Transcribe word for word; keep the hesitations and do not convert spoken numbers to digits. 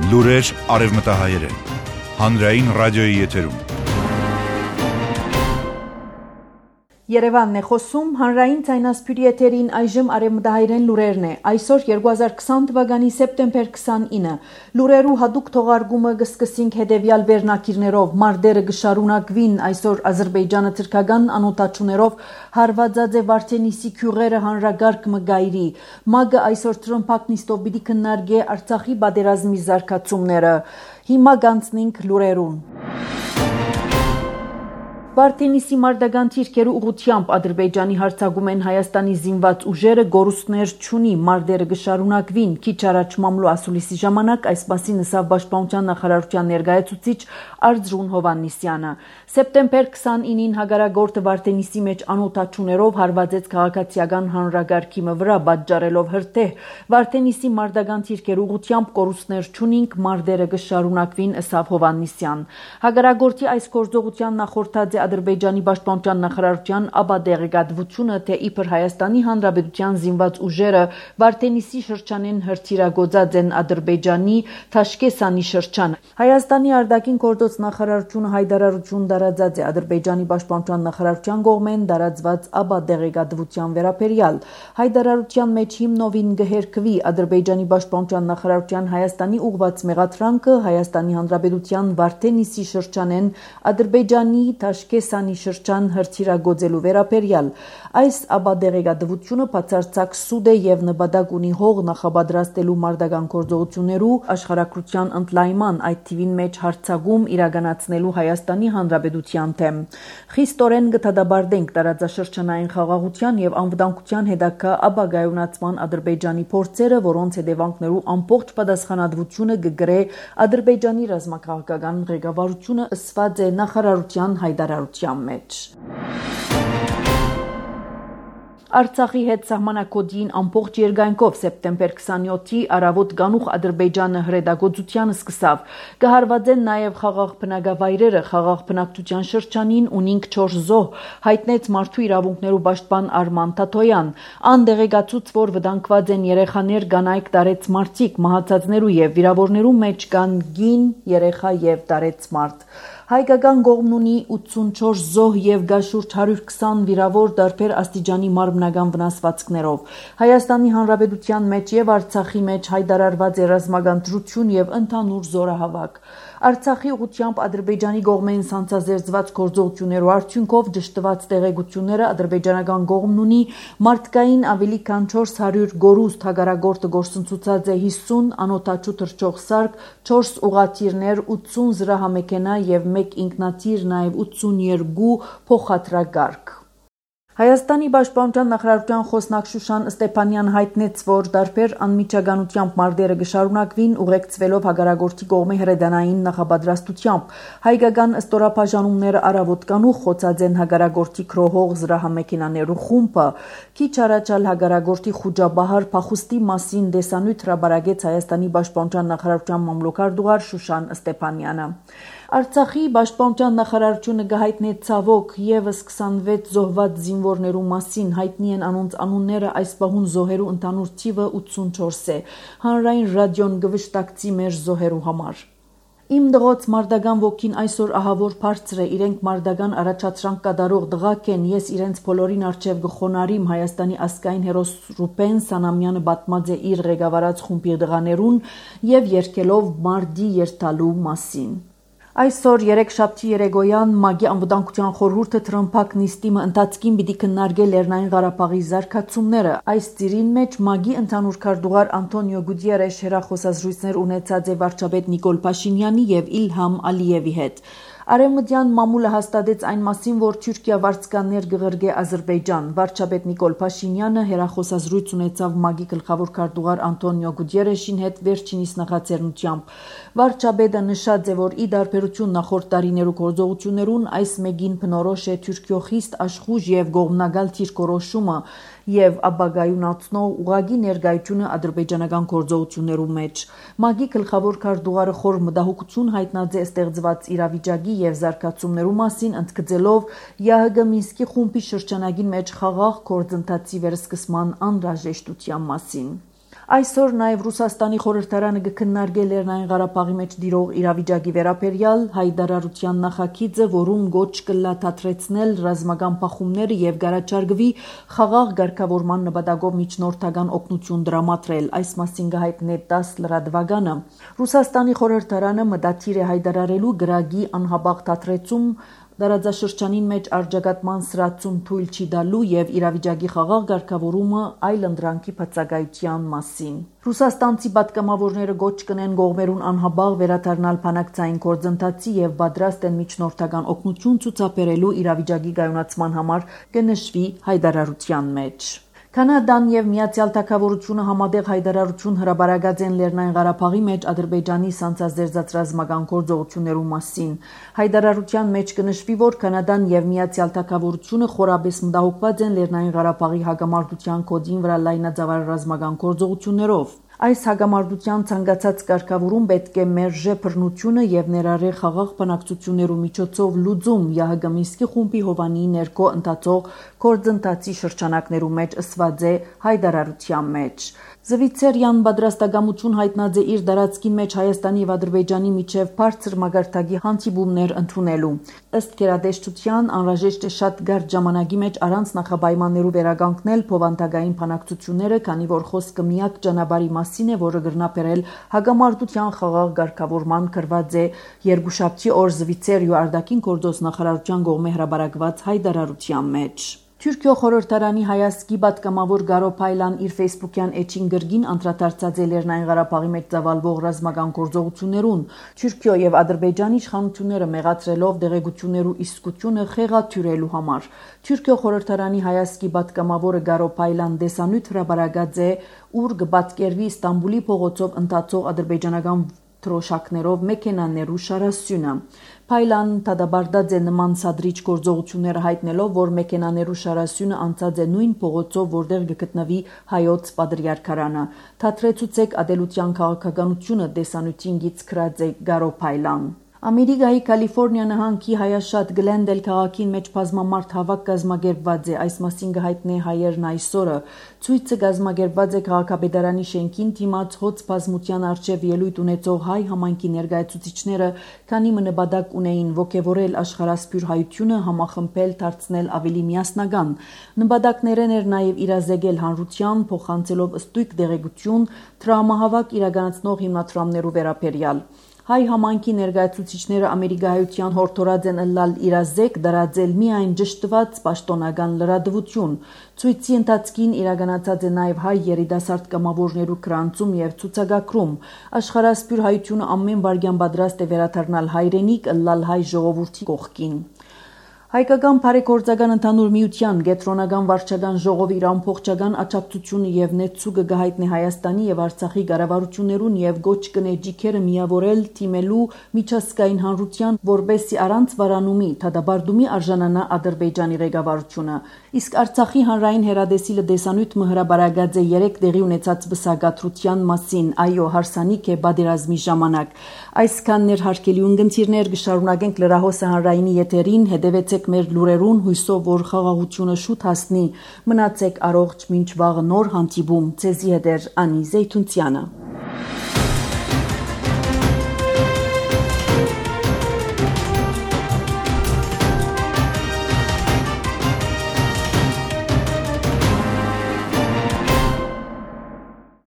Լուրեր արևմտահայերեն, հանրային ռադիոյի եթերում։ Երևանն է խոսում, հանրային ցայնասփյուրի եթերին այժմ արևմտահայերեն լուրերն է։ Այսօր երկու հազար քսան թվականի սեպտեմբեր քսանինը լուրերու հատուկ թողարկումը կսկսենք հետևյալ վերնակիրներով։ Մարտերը կշարունակվին, այսօր Ադրբեջանը թրքական անօթաչուներով հարվածած է Վարդենիսի քյուղերը հանրագարկ մգայրի։ ՄԱԳ-ը այսօր Տրամփակ նիստով պիտի քննարկի Արցախի պատերազմի զարգացումները։ Հիմա կանցնենք լուրերուն։ Վարդենիսի մարտական թիրքերու ուղղությամբ Ադրբեջանի հարձակում են Հայաստանի զինված ուժերը, գորուստներ չունի, մարտերը կշարունակվին։ Քիչ առաջ մամլո ասուլիսի ժամանակ այս մասին ասավ Պաշտպանության նախարարության ներկայացուցիչ Արծրուն Հովհաննիսյանը։ Սեպտեմբեր քսանինին հագարագործը Վարդենիսի մեջ անօթաչուներով հարվածեց քաղաքացիական հանրագարքի վրա, պատճառելով հրթեհ։ Վարդենիսի մարտական թիրքերու ուղղությամբ կորուստներ չունինք, մարտերը կշարունակվին, ասավ Հովհաննիսյան։ Հագարագործի այս գործողության նախորդած է Ադրբեջանի պաշտպանության նախարարության ապա տեղեկատվությունը, թե իբր Հայաստանի Հանրապետության զինված ուժերը Վարդենիսի շրջանեն հրթիռագործած են Ադրբեջանի Թաշկեսանի շրջան։ Հայաստանի արտաքին գործոց նախարարությունը հայտարարություն տարածած է Ադրբեջանի պաշտպանության նախարարության կողմեն տարածված ապա տեղեկատվության վերաբերյալ։ Հայտարարության մեջ հիմնովին գհերքվի Ադրբեջանի պաշտպանության նախարարության Հայաստանի ուղղված մեղադրանքը Հայաստանի Հանրապետության Վարդենիսի շրջանեն Ադրբեջանի Թաշկեսանի շրջան հրթիռագործելու վերաբերյալ։ Այս ապա տեղեկատվությունը բացարձակ սուտ է եւ նպատակ ունի հող նախապատրաստելու մարտական գործողություններու աշխարհակրթության ընդլայնման, այդ թիվին մեջ հարձակում իրականացնելու Հայաստանի Հանրապետության դեմ։ Խիստորեն կդադարենք տարածաշրջանային խաղաղության եւ անվտանգության հետագա ապագայունացման Ադրբեջանի փորձերը, որոնց հետևանքներու ամբողջ պատասխանատվությունը կգրե Ադրբեջանի ռազմաքաղաքական ղեկավարությունը, ըսված է նախարարության հայտարարության մեջ։ Արցախի հետ սահմանակոդին ամբողջ երկայնքով սեպտեմբեր քսանյոթի առավոտ գանուխ Ադրբեջանը հրետակոծության սկսավ։ Կհարվածեն նաև խաղաղ բնակավայրերը, խաղաղ բնակչության շրջանին ունինք չորս զոհ, հայտնեց մարդու իրավունքներու պաշտպան Արման Թաթոյան։ Ան տեղեկացուց, որ վտանգված են երեխաներ, կանայք, տարեց մարդիկ, մահացածներու եւ վիրավորներու մեջ կան գին երեխա եւ տարեց մարդ։ Հայկական կողմն ունի ութսունչորս զոհ եւ կա շուրջ հարյուր քսան վիրավոր տարբեր աստիճանի մարմնական վնասվածքներով։ Հայաստանի Հանրապետության մեջ եւ Արցախի մեջ հայտարարված է ռազմական դրություն եւ ընդհանուր զորահավաք։ Արցախի ուղղությամբ Ադրբեջանի կողմեն սանձազերծված գործողություններու արդյունքով ճշտված տեղեկությունները ադրբեջանական կողմն ունի մարդկային ավելի քան չորս հարյուր գորուստ, հագարագործը գործընծուցած է հիսուն անօթաչու թռչող սարք, չորս ուղղաթիռներ, ութսուն զրահամեքենա եւ մեկ ինքնաթիռ, նաեւ ութսուներկու փոխադրագարկ։ Հայաստանի պաշտպանության նախարարության խոսնակ Շուշան Ստեփանյան հայտնեց, որ տարբեր անմիջականությամբ մարտերը կշարունակվին ուղեկցվելով հագարագործի կողմի հրետանային նախապատրաստությամբ։ Հայկական ստորաբաժանումները առավոտ կանուխ խոցած են հագարագործի քրոհող զրահամեքենաներու խումբը։ Քիչ առաջալ հագարագործի խուճաբահար փախուստի մասին դեսանյութ հրապարակեց Հայաստանի պաշտպանության նախարարության մամլոքարտուղար Շուշան Ստեփանյանը։ Արցախի պաշտպանության նախարարությունը կհայտնի ցավոք եւս քսանվեց զոհված զինվորներու մասին, հայտնի են անոնց անունները, այս պահուն զոհերու ընդհանուր թիվը ութսունչորս է։ Հանրային ռադիոն կվշտակցի մեր զոհերու համար։ Իմ դղոց մարտական ոգին այսօր ահավոր բարձր է, իրենք մարտական առաջադրանք կատարող դղակ են, ես իրենց բոլորին արչև կխոնարհիմ, Հայաստանի ազգային հերոս Ռուբեն Սանամյանը պատմած է իր ղեկավարած խումբի դղաներուն եւ երգելով մարտի երթալու մասին։ Այսօր երեքշաբթի երեկոյան ՄԱԳ-ի անվտանգության խորհուրդը Տրամփակ նիստի ընթացքին պիտի քննարկի Լեռնային Ղարաբաղի զարգացումները։ Այս ծիրին մեջ ՄԱԳ-ի ընդհանուր քարտուղար Անտոնիո Գուտիերեշ հեռախոսազրույցներ ունեցած է վարչապետ Նիկոլ Փաշինյանի եւ Իլհամ Ալիևի հետ։ Արևմտյան մամուլը հաստատեց այն մասին, որ Թուրքիա վարձկաններ կղրգե Ադրբեջան։ Վարչապետ Նիկոլ Փաշինյանը հեռախոսազրույց ունեցավ ՄԱԳ-ի գլխավոր քարտուղար Անտոնիո Գուտիերեշին հետ վերջինիս նախաձեռնությամբ։ Վարչապետը նշած է, որ ի դարբերություն նախորդ տարիներու գործողություններուն այս մեկին բնորոշ է Թուրքիո խիստ աշխուժ եւ կողմնակալ դիրքորոշումը եւ ապագայունացնող ուղղակի ներկայությունը ադրբեջանական գործողություններու մեջ։ ՄԱԳ-ի գլխավոր քարտուղարը խոր մտահոգություն հայտնած է ստեղծված իրավիճակի եւ զարգացումներու մասին, ընդգծելով ԵԱՀԿ Մինսկի խումբի շրջանագին մեջ խաղաղ գործընթացի վերսկսման անհրաժեշտության մասին։ Այսօր նաև Ռուսաստանի խորհրդարանը կքննարկի Լեռնային Ղարաբաղի մեջ տիրող իրավիճակի վերաբերյալ հայտարարության նախագիծը, որում գոչ կլա թատրեցնել ռազմական բախումները եւ գարաչարգվի խաղաղ ղեկավարման նպատակով միջնորդական օգնություն դրամատրել։ Այս մասին կհայտնի տաս լրատվականը։ Ռուսաստանի խորհրդարանը մտադիր է հայտարարելու գրագի անհապաղ թատրեցում Դարաձաշրջանին մեջ արձագանքման սրացում թույլ չի տալու եւ իրավիճակի խաղաղ ղեկավարումը այլ ընդրանքի բացակայության մասին։ Ռուսաստանցի պատգամավորները գոչ կնեն կողմերուն անհապաղ վերադառնալ բանակցային գործընթացի եւ պատրաստ են միջնորդական օգնություն ցուցաբերելու իրավիճակի կայունացման համար կնշվի հայտարարության մեջ։ Կանադան եւ Միացյալ Թագավորությունը համատեղ հայտարարություն հրապարակած են Լեռնային Ղարաբաղի մեջ Ադրբեջանի սանձազերծած ռազմական գործողություններու մասին։ Հայտարարության մեջ կնշվի, որ Կանադան եւ Միացյալ Թագավորությունը խորաբես մտահոգված են Լեռնային Ղարաբաղի հակամարտության կոդին վրա լայնածավալ ռազմական գործողություններով։ Այս հակամարտության ցանկացած կարգավորում պետք է մերժե բռնությունը եւ ներառե խաղաղ բանակցություններու միջոցով լուծում ԵԱՀԿ Մինսկի խումբի Հովանի ներքո ընթացող գործընթացի շրջանակներու մեջ ըսված է հայտարարության մեջ։ Զվիցերիան պատրաստակամություն հայտնած է իր դարածքին մեջ Հայաստանի եւ Ադրբեջանի միջև բարձր մագարտակի հանդիպումներ ընդունելու։ Ըստ գերատեսչության անհրաժեշտ է շատ կարճ ժամանակի մեջ առանց նախապայմաններու վերականգնել փոխանցագային բանակցությունները, քանի որ խոսքը միակ ճանապարհի մասին է, որը գրնապերել հակամարտության խաղաղ ղեկավարման կրված է երկուշաբթի օր Զվիցերիու արտաքին գործոս նախարարության կողմէ հրապարակված հայտարարության մեջ։ Թուրքիո խորհրդարանի հայազգի պատգամավոր Գարո Փայլան իր Facebook-յան էջին գրգին անդրադարձած է Լեռնային Ղարաբաղի մեջ ծավալվող ռազմական գործողություններուն։ Թուրքիո եւ Ադրբեջանի իշխանությունները մեղադրելով դեղեցություններու իսկությունը խեղաթյուրելու համար։ Թուրքիո խորհրդարանի հայազգի պատգամավորը Գարո Փայլան դեսանյութ հրապարակած է, ուր կպատկերվի Ստամբուլի փողոցով ընթացող ադրբեջանական թրոշակներով մեքենաներու շարասյունը։ Փայլան դադարած է նման սադրիչ գործողությունները հայտնելով, որ մեքենաներու շարասյունը անցած է նույն փողոցով, որտեղ կգտնվի հայոց պատրիարքարանը։ Թատրեցուցեք ադելության քաղաքականությունը դեսանյութին գից գրած է Գարո Փայլան։ Ամերիկայի Կալիֆոռնիա նահանգի հայաշատ Գլենդել քաղաքին մեջ բազմամարդ հավաք կազմակերպված է, այս մասին կհայտնի հայերն այսօրը։ Ցույցը կազմակերպված է քաղաքապետարանի շենքին դիմաց հոծ բազմության արչև ելույթ ունեցող հայ համայնքի ներկայացուցիչները, քանի նպատակ ունեին ոգևորել աշխարհասփյուր հայությունը, համախմբել, դարձնել ավելի միասնական։ Նպատակներն էր նաև իրազեկել հանրության, փոխանցելով ըստույգ դեղեցություն տրամահավաք իրականացնող հիմնադրամներու վերաբերյալ։ Հայ համայնքի ներկայացուցիչները ամերիկայության հորդորած են ըլլալ իրազեկ դրածել միայն ճշտված պաշտոնական լրատվություն։ Ցույցի ընթացքին իրականացած է նաև հայ երիտասարդ կամավորներու գրանցում եւ ցուցակագրում։ Աշխարհասփյուր հայությունը ամեն վարքյան պատրաստ է վերադառնալ հայրենիք, ըլլալ հայ ժողովրդի կողքին։ Հայկական բարեգործական ընդհանուր միության Գետրոնական վարչական ժողովի իր ամբողջական աջակցությունը եւ նեցուկը կհայտնի Հայաստանի եւ Արցախի կառավարություններուն եւ գոչ կնե ջիքերը միավորել թիմելու միջազգային հանրության, որբեսի առանց վարանումի դադարդումի արժանանա Ադրբեջանի ղեկավարությունը։ Իսկ Արցախի հանրային հերադեսիլը դեսանյութ մհրաբարագած է երեք տեղի ունեցած բսակաթրության մասին, այո, հարսանիք է պատերազմի ժամանակ։ Այսքան ներհարկելի ունգընթիրներ կշարունակենք լրահոսը հանրայինի եթերին, հետևեցեք մեր լուրերուն, հույսով որ խաղաղությունը շուտ հասնի։ Մնացեք առողջ, մինչ վաղը նոր հանդիպում։ Ձեզի հետ է Անի Զեյթունցյանը։